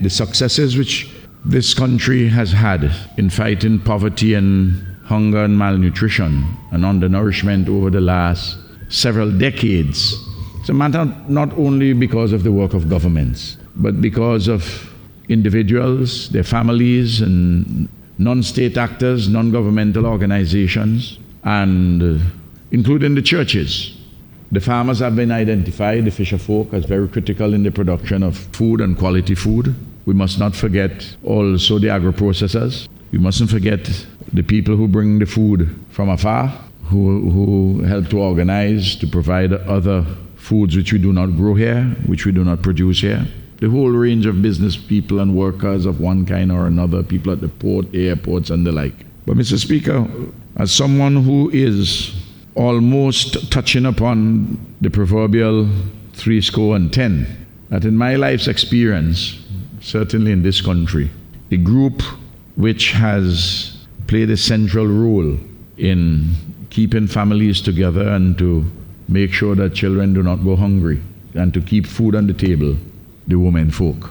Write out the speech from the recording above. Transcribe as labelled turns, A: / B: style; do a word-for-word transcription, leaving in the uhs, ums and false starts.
A: the successes which this country has had in fighting poverty and hunger and malnutrition and undernourishment over the last several decades, it's a matter not only because of the work of governments, but because of individuals, their families, and non-state actors, non-governmental organizations, and uh, including the churches. The farmers have been identified, the fisher folk, as very critical in the production of food and quality food. We must not forget also the agro-processors. We mustn't forget the people who bring the food from afar, who, who help to organize, to provide other foods which we do not grow here, which we do not produce here. The whole range of business people and workers of one kind or another, people at the port, airports, and the like. But Mister Speaker, as someone who is almost touching upon the proverbial three score and ten, that in my life's experience, certainly in this country, the group which has played a central role in keeping families together and to make sure that children do not go hungry and to keep food on the table, the women folk.